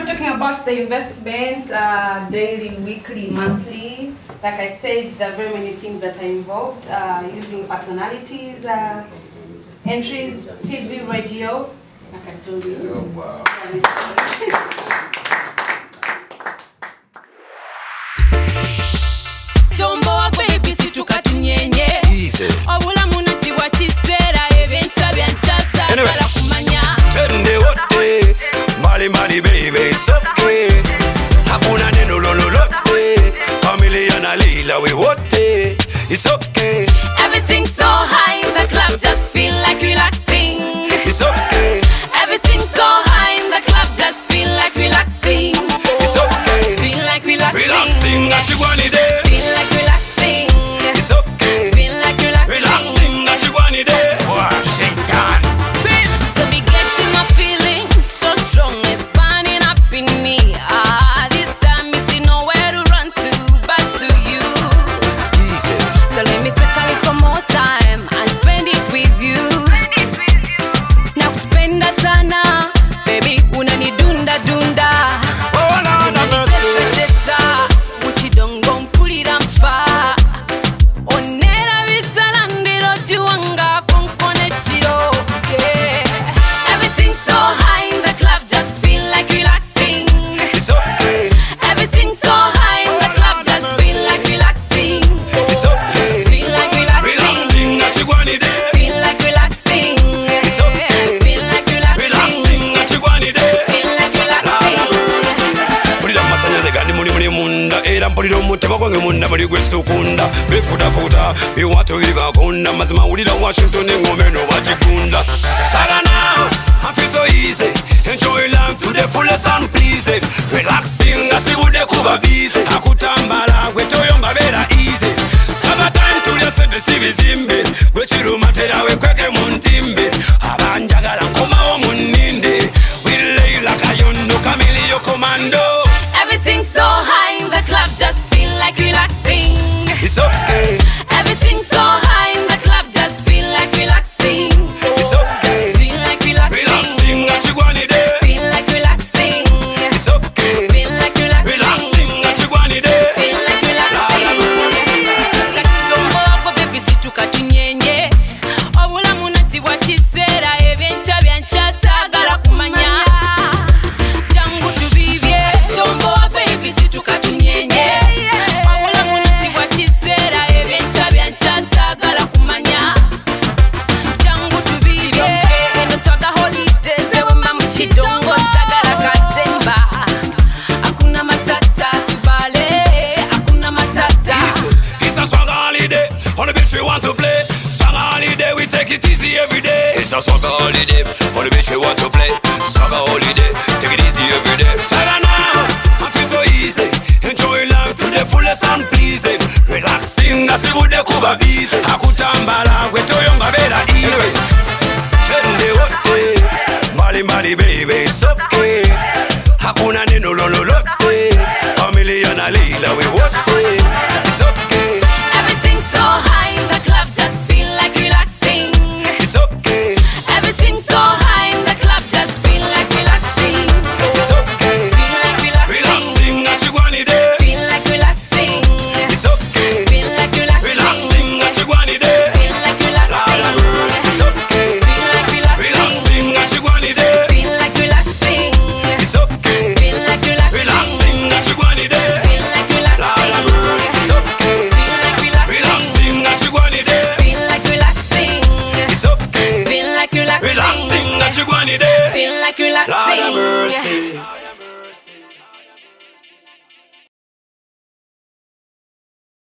we're talking about the investment, daily, weekly, monthly. Like I said, there are very many things that are involved, using personalities, entries, TV, radio. Like I told you. Oh, wow. Tomboa baby situkatunyenye. Obula munati wa kisera ebencha byanchasa kala kumanya. Tende wote, mali mali baby, it's okay. Hakuna neno lololote, Familia na Lila we wote, it's okay. Everything's so high in the club, just feel like relaxing. It's okay. Everything's so high in the club, just feel like relaxing. It's okay. Just feel like relaxing. Relaxing, achigwani de. Feel like relaxing. It's okay. Feel like relaxing. Relaxing, achigwani de. Washington. So be getting my feeling so strong, it's burning up in me. This time you see nowhere to run to but to you. Easy. So let me take a little more time and spend it with you. Nakupenda sana, baby, unanidunda dunda. Oh, no, Unanitesa tesa, muchidongo mpulira mfa. Onera bisala ndiro tiwanga konkone chiro. Yeah. Everything's so high in the club, just feel like relaxing. It's okay. Everything's so high in the club, just feel like relaxing. It's okay. Just feel like relaxing. Relaxing, achigwani de. Feel like relaxing. It's okay. Feel like relaxing. Relaxing, achigwani de. Feel like relaxing. Pulira masanyaze gandi muli munda era mpulira omutima gwange munda muli gwesukunda bifutafuta biwato bigakunda mazima wulira Washington engome no bagikunda Sagana I feel so easy enjoy life to the fullest and pleasing relaxing asibude kuba busy akutambala gwetoyo mbabera easy summertime tulya sente sibizimbe gwekirumatera wekweke mu ntimbe abanjagala nkomawo mu nninde wileila kayondo kamiliyo komando. Everything's so high in the club, just feel like relaxing. It's okay. Everything's so high in the club, just feel like relaxing. It's okay. Just feel like relaxing. Relaxing, achigwani de. Feel like relaxing. It's okay. Feel like relaxing. Relaxing, achigwani de. Feel like relaxing. Katitombo wako baby situkatunyenye. Obula munati wa kisera ebyencha byancha sagala kumanya. Jangu tubibye. Tombo wa baby situkatunyenye. Obula munati wa kisera ebyencha byancha sagala kumanya. Jangu tubibye. Eno swaga holidays ewema muchidongo sagala kazemba. Hakuna matata tubale. Hakuna matata. It's a swagger holiday. On the beach we want to play. Swagger holiday, we take it easy every day. It's a swagger holiday. On the beach we want to play. Swagger holiday, take it easy every day. Swagger now, I feel so easy. Enjoy life to the fullest and pleasing. Relaxing, asibude kuba busy. Akutambala, gwetoyo mbabera easy. Tende wote, mali mali baby, it's okay. Hakuna neno lololote, Familia na Lila we wote, it's okay. Everything's so high in the club, just feel like relaxing. It's okay. Everything's so high in the club, just feel like relaxing. It's okay. Just feel like relaxing. Relaxing, achigwani de. Feel like relaxing. It's okay. Feel like relaxing. Relaxing, achigwani de. Feel like relaxing. It's okay. Feel like relaxing. Relaxing, achigwani de. Feel like relaxing. It's okay. Feel like relaxing. Relaxing, achigwani de. Feel like relaxing. It's okay. Feel like relaxing. Relaxing, achigwani de. Feel like relaxing. It's okay. Feel like relaxing. Relaxing, achigwani de. Feel like Lord have relaxing. mercy.